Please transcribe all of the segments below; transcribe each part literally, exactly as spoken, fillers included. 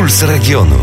Puls Regionu.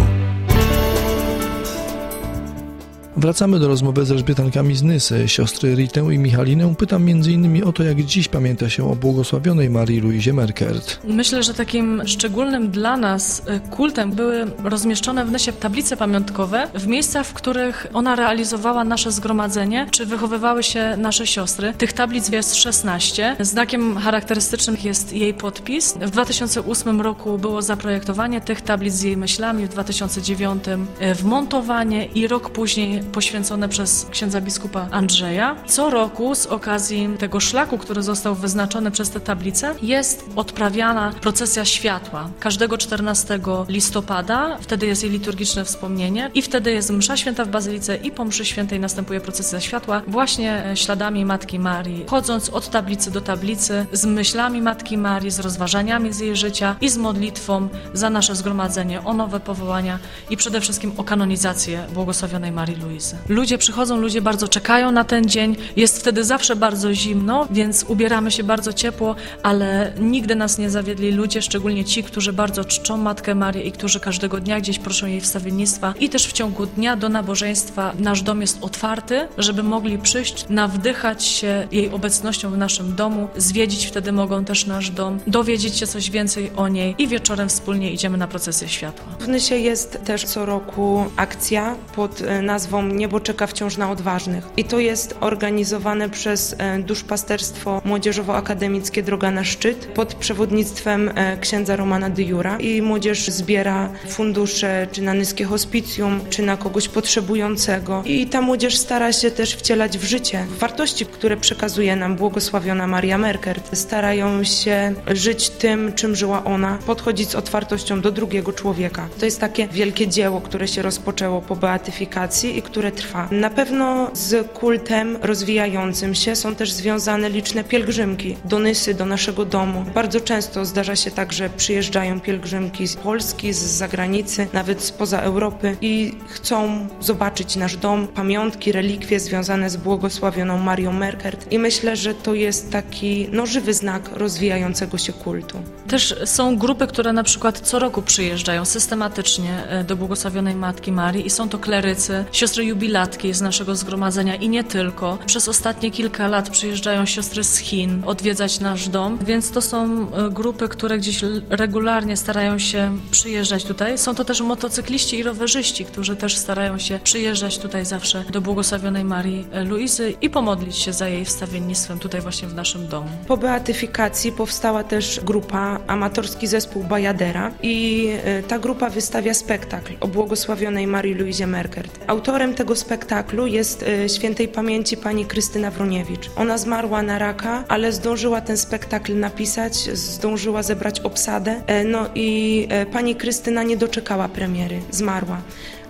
Wracamy do rozmowy z elżbietankami z Nysy. Siostry Ritę i Michalinę pytam między innymi o to, jak dziś pamięta się o błogosławionej Marii Luizie Merkert. Myślę, że takim szczególnym dla nas kultem były rozmieszczone w Nysie tablice pamiątkowe w miejscach, w których ona realizowała nasze zgromadzenie, czy wychowywały się nasze siostry. Tych tablic jest szesnaście. Znakiem charakterystycznym jest jej podpis. W dwa tysiące ósmym roku było zaprojektowanie tych tablic z jej myślami, w dwa tysiące dziewiątym wmontowanie i rok później poświęcone przez księdza biskupa Andrzeja. Co roku z okazji tego szlaku, który został wyznaczony przez te tablice, jest odprawiana procesja światła. Każdego czternastego listopada, wtedy jest jej liturgiczne wspomnienie i wtedy jest msza święta w bazylice i po mszy świętej następuje procesja światła właśnie śladami Matki Marii, chodząc od tablicy do tablicy z myślami Matki Marii, z rozważaniami z jej życia i z modlitwą za nasze zgromadzenie, o nowe powołania i przede wszystkim o kanonizację błogosławionej Marii Luizy. Ludzie przychodzą, ludzie bardzo czekają na ten dzień, jest wtedy zawsze bardzo zimno, więc ubieramy się bardzo ciepło, ale nigdy nas nie zawiedli ludzie, szczególnie ci, którzy bardzo czczą Matkę Marię i którzy każdego dnia gdzieś proszą jej wstawiennictwa i też w ciągu dnia do nabożeństwa nasz dom jest otwarty, żeby mogli przyjść, nawdychać się jej obecnością w naszym domu, zwiedzić wtedy mogą też nasz dom, dowiedzieć się coś więcej o niej i wieczorem wspólnie idziemy na procesję światła. W Nysie jest też co roku akcja pod nazwą Niebo czeka wciąż na odważnych. I to jest organizowane przez Duszpasterstwo Młodzieżowo-Akademickie Droga na Szczyt pod przewodnictwem księdza Romana de Jura. I młodzież zbiera fundusze czy na nyskie hospicjum, czy na kogoś potrzebującego. I ta młodzież stara się też wcielać w życie wartości, które przekazuje nam błogosławiona Maria Merkert. Starają się żyć tym, czym żyła ona, podchodzić z otwartością do drugiego człowieka. To jest takie wielkie dzieło, które się rozpoczęło po beatyfikacji i które trwa. Na pewno z kultem rozwijającym się są też związane liczne pielgrzymki do Nysy, do naszego domu. Bardzo często zdarza się tak, że przyjeżdżają pielgrzymki z Polski, z zagranicy, nawet spoza Europy i chcą zobaczyć nasz dom, pamiątki, relikwie związane z błogosławioną Marią Merkert i myślę, że to jest taki no, żywy znak rozwijającego się kultu. Też są grupy, które na przykład co roku przyjeżdżają systematycznie do błogosławionej Matki Marii i są to klerycy, siostry jubilatki z naszego zgromadzenia i nie tylko. Przez ostatnie kilka lat przyjeżdżają siostry z Chin odwiedzać nasz dom, więc to są grupy, które gdzieś regularnie starają się przyjeżdżać tutaj. Są to też motocykliści i rowerzyści, którzy też starają się przyjeżdżać tutaj zawsze do błogosławionej Marii Luizy i pomodlić się za jej wstawiennictwem tutaj właśnie w naszym domu. Po beatyfikacji powstała też grupa, amatorski zespół Bajadera i ta grupa wystawia spektakl o błogosławionej Marii Luizie Merkert. Autorem tego spektaklu jest świętej pamięci pani Krystyna Wroniewicz. Ona zmarła na raka, ale zdążyła ten spektakl napisać, zdążyła zebrać obsadę, no i pani Krystyna nie doczekała premiery, zmarła.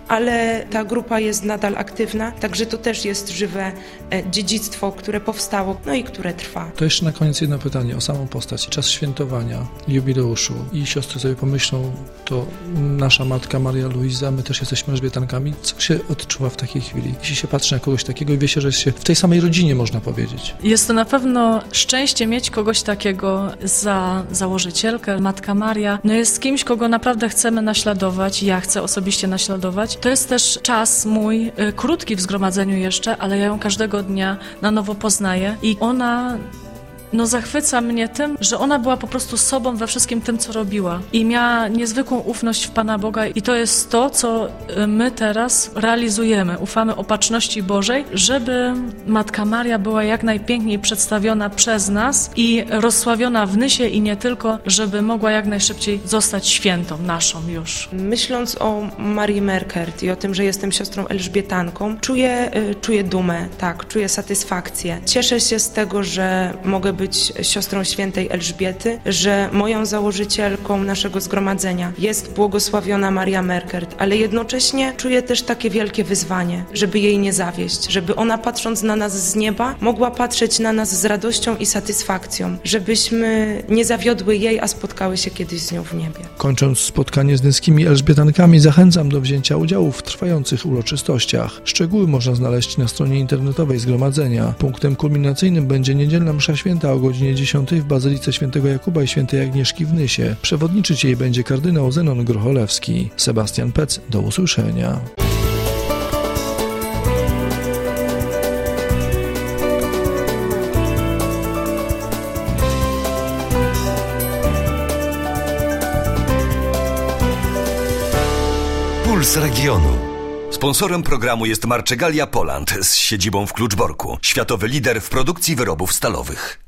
Ale ta grupa jest nadal aktywna, także to też jest żywe dziedzictwo, które powstało, no i które trwa. To jeszcze na koniec jedno pytanie o samą postać. Czas świętowania, jubileuszu i siostry sobie pomyślą, to nasza Matka Maria Luiza, my też jesteśmy elżbietankami. Co się odczuwa w takiej chwili? Jeśli się patrzy na kogoś takiego i wie się, że jest się w tej samej rodzinie, można powiedzieć. Jest to na pewno szczęście mieć kogoś takiego za założycielkę. Matka Maria no jest kimś, kogo naprawdę chcemy naśladować. Ja chcę osobiście naśladować. To jest też czas mój, y, krótki w zgromadzeniu jeszcze, ale ja ją każdego dnia na nowo poznaję i ona no zachwyca mnie tym, że ona była po prostu sobą we wszystkim tym, co robiła i miała niezwykłą ufność w Pana Boga i to jest to, co my teraz realizujemy. Ufamy opatrzności Bożej, żeby Matka Maria była jak najpiękniej przedstawiona przez nas i rozsławiona w Nysie i nie tylko, żeby mogła jak najszybciej zostać świętą naszą już. Myśląc o Marii Merkert i o tym, że jestem siostrą elżbietanką, czuję, czuję dumę, tak, czuję satysfakcję. Cieszę się z tego, że mogę być siostrą świętej Elżbiety, że moją założycielką naszego zgromadzenia jest błogosławiona Maria Merkert, ale jednocześnie czuję też takie wielkie wyzwanie, żeby jej nie zawieść, żeby ona patrząc na nas z nieba mogła patrzeć na nas z radością i satysfakcją, żebyśmy nie zawiodły jej, a spotkały się kiedyś z nią w niebie. Kończąc spotkanie z nyskimi elżbietankami, zachęcam do wzięcia udziału w trwających uroczystościach. Szczegóły można znaleźć na stronie internetowej zgromadzenia. Punktem kulminacyjnym będzie niedzielna msza święta msza o godzinie dziesiątej w Bazylice Świętego Jakuba i Świętej Agnieszki w Nysie. Przewodniczyć jej będzie kardynał Zenon Grocholewski. Sebastian Pec, do usłyszenia. Puls Regionu. Sponsorem programu jest Marczegalia Poland z siedzibą w Kluczborku, światowy lider w produkcji wyrobów stalowych.